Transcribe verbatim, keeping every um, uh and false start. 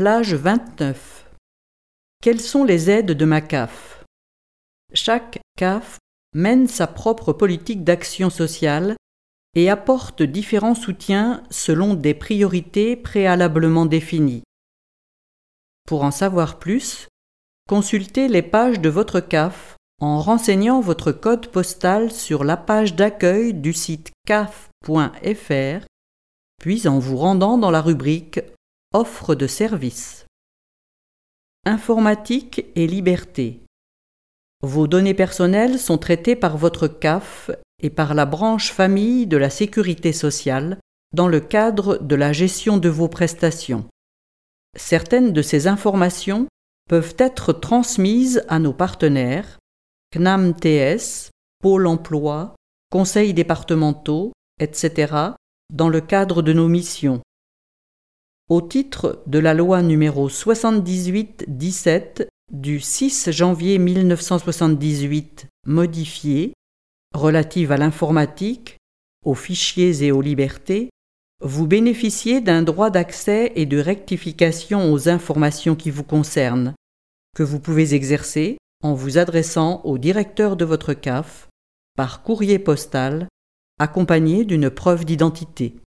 Plage vingt-neuf. Quelles sont les aides de ma C A F? Chaque C A F mène sa propre politique d'action sociale et apporte différents soutiens selon des priorités préalablement définies. Pour en savoir plus, consultez les pages de votre C A F en renseignant votre code postal sur la page d'accueil du site caf point f r, puis en vous rendant dans la rubrique « Offre de services ». Informatique et liberté. Vos données personnelles sont traitées par votre C A F et par la branche famille de la Sécurité sociale dans le cadre de la gestion de vos prestations. Certaines de ces informations peuvent être transmises à nos partenaires, C N A M T S, Pôle emploi, conseils départementaux, et cetera, dans le cadre de nos missions. Au titre de la loi numéro soixante-dix-huit dix-sept du six janvier mille neuf cent soixante-dix-huit modifiée, relative à l'informatique, aux fichiers et aux libertés, vous bénéficiez d'un droit d'accès et de rectification aux informations qui vous concernent, que vous pouvez exercer en vous adressant au directeur de votre C A F par courrier postal, accompagné d'une preuve d'identité.